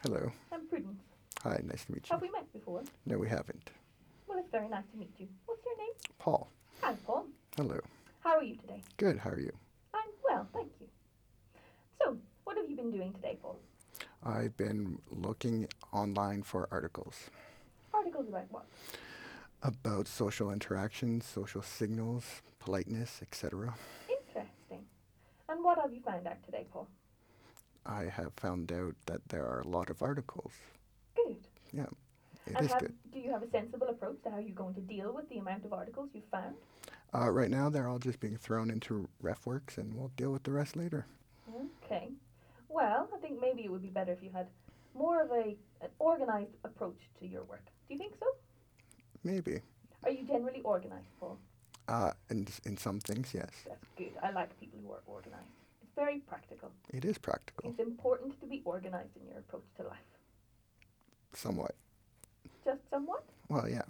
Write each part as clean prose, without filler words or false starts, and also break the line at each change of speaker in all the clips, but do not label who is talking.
Hello.
I'm Prudence.
Hi, nice to meet you.
Have we met before?
No, we haven't.
Well, it's very nice to meet you. What's your name?
Paul.
Hi, Paul.
Hello.
How are you today?
Good, how are you?
I'm well, thank you. So, what have you been doing today, Paul?
I've been looking online for articles
Articles about what?
about social interactions, social signals, politeness, etc.
Interesting. And what have you found out today, Paul?
I have found out that there are a lot of articles.
Good.
Yeah, it
And
is good.
do you have a sensible approach to how you're going to deal with the amount of articles you've found?
Right now, they're all just being thrown into RefWorks, and we'll deal with the rest later.
Okay. Well, I think maybe it would be better if you had more of an organized approach to your work. Do you think so?
Maybe.
Are you generally organized, Paul?
In some things, yes.
That's good. I like people who are organized. It's very practical.
It is practical.
It's important to be organized in your approach to life.
Somewhat.
Just somewhat?
Well, yeah.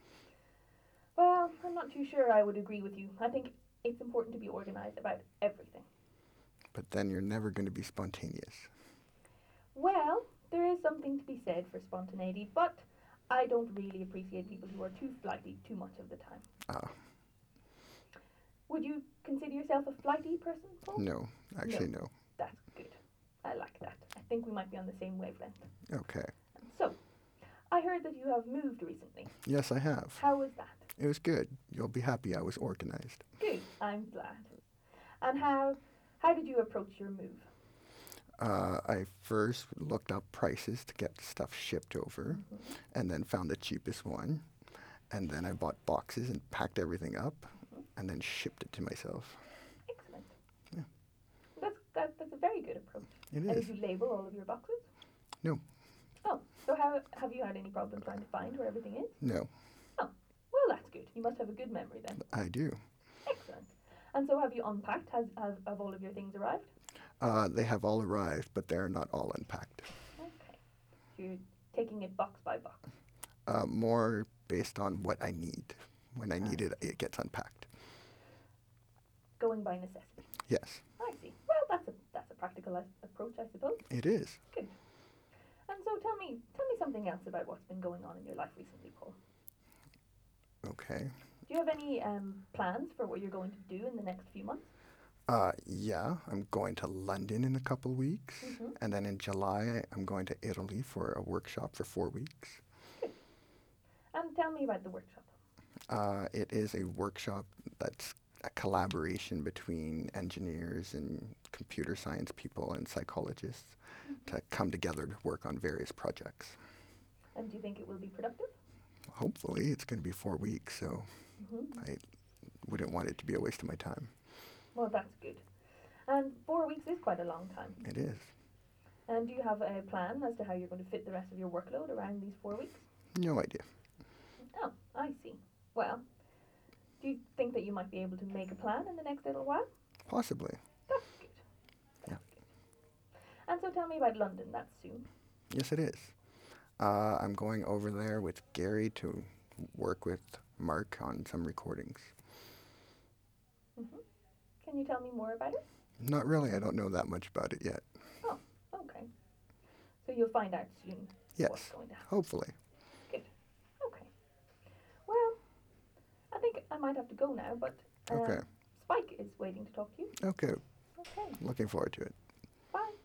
Well, I'm not too sure I would agree with you. I think it's important to be organized about everything.
But then you're never going to be spontaneous.
Well, there is something to be said for spontaneity, but I don't really appreciate people who are too flighty too much of the time.
Ah,
Would you consider yourself a flighty person, Paul?
no. Actually, no.
That's good. I like that. I think we might be on the same wavelength.
Okay.
So, I heard that you have moved recently.
Yes, I have.
How was that?
It was good. You'll be happy I was organized.
Good. I'm glad. And how did you approach your move?
I first looked up prices to get stuff shipped over,
Mm-hmm.
and then found the cheapest one. And then I bought boxes and packed everything up,
Mm-hmm.
and then shipped it to myself.
Excellent.
Yeah.
That's a very good approach.
It
And
is.
did you label all of your boxes?
No.
Oh, so how have you had any problem trying to find where everything is?
No,
Oh, well that's good. You must have a good memory then.
I do.
Excellent. And so have you unpacked? Have all of your things arrived?
They have all arrived, but they're not all unpacked.
Okay. So you're taking it box by box.
More based on what I need. When I need it, it gets unpacked.
Going by necessity.
Yes,
I see. Well, that's a practical approach, I suppose.
it is.
Good. And so tell me something else about what's been going on in your life recently, Paul.
Okay.
Do you have any plans for what you're going to do in the next few months?
Yeah, I'm going to London in a couple weeks,
Mm-hmm.
and then in July I'm going to Italy for a workshop for 4 weeks.
Good. And tell me about the workshop.
It is a workshop that's a collaboration between engineers and computer science people and psychologists
Mm-hmm.
to come together to work on various projects.
And do you think it will be productive?
Hopefully, it's going to be 4 weeks, so
Mm-hmm.
I wouldn't want it to be a waste of my time.
Well, that's good. And 4 weeks is quite a long time.
It is.
And do you have a plan as to how you're going to fit the rest of your workload around these 4 weeks?
No idea.
Oh, I see. Well, do you think that you might be able to make a plan in the next little while?
Possibly.
That's good. That's good. And so tell me about London. That's soon.
Yes, it is. I'm going over there with Gary to work with Mark on some recordings.
Mm-hmm. Can you tell me more about it?
Not really. I don't know that much about it yet.
Oh, okay. So you'll find out soon what's
Yes,
going to happen.
hopefully.
Good. Okay. Well, I think I might have to go now, but
Okay.
Spike is waiting to talk to you.
Okay.
Okay.
Looking forward to it.
Bye.